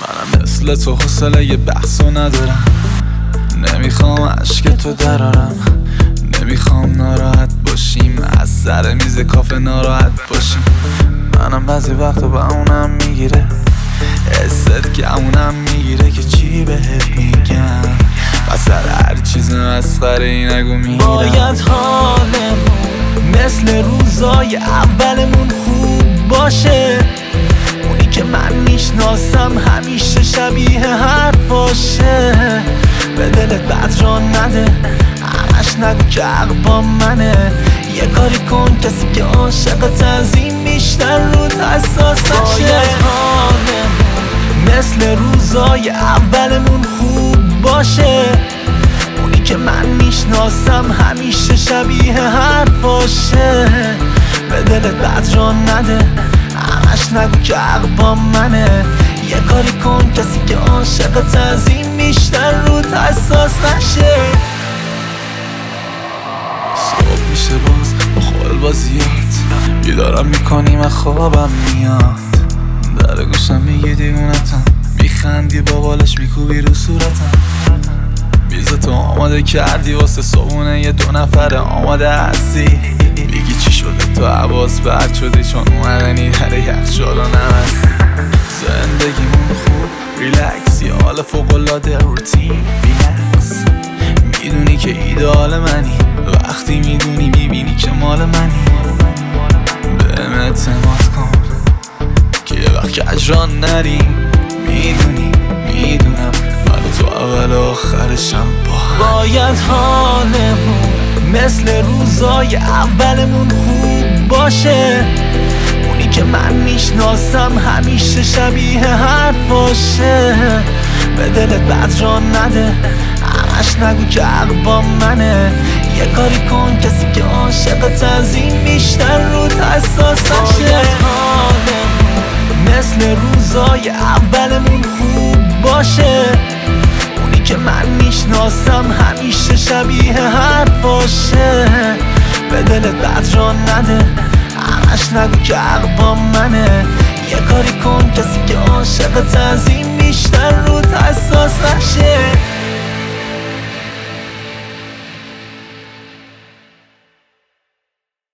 منم مثل تو حوصله یه بحثو ندارم. نمیخوام عشق تو درارم، نمیخوام ناراحت باشیم، از سر میز کافه ناراحت باشیم. منم بعضی وقتا با اونم میگیره، حست که اونم میگیره که چی بهت میگم، و سر هر چیز مسخره‌ای نگو میرم. باید حالمون مثل روزای اولمون خوب باشه، اونی که من میشناسم همیشه شبیه حرفاشه. به دلت بد را نده، همش نگو که حق با منه. یه کاری کن کسی که عاشقت از این بیشتر رود حساس نشه. باید حالمون مثل روزای اولمون خوب باشه، اونی که من میشناسم همیشه شبیه حرفاشه. به دلت بد را نده، همش نگو که حق با منه. یه کاری کن کسی که عاشقت از این بیشتر رود حساس نشه. صبح میشه باز با خال بازیات، بیدارم میکنی من خوابم میاد. در گوشم میگی دیوونتم، میخندی با بالش میکوبی رو صورتم. میزتو آماده کردی واسه صبحونه یه 2 نفره آماده هستی. میگی چی شده تو حواس پرت شدی چون اومدنی در یخچال و نمستی. زندگیمون خوب ریلکس، یه حال فوق‌العاده روتین ریلکس. میدونی که ایدئال منی، وقتی میدونی میبینی که مال منی. بهم اعتماد کن که یه وقت کجران نریم. میدونم من تو اول و آخرشم باید حالمون مثل روزای اولمون خوب باشه، اونی که من میشناسم همیشه شبیه حرفاشه. به دلت بد را نده، همش نگو که حق با منه. یه کاری کن کسی که عاشقت از این بیشتر رود حساس نشه. باید حالمون مثل روزای اولمون خوب باشه، اونی که من میشناسم همیشه شبیه حرفاشه. به دلت بد را نده، همش نگو که حق با منه. یه کاری کن کسی که عاشقت از این بیشتر رود حساس نشه.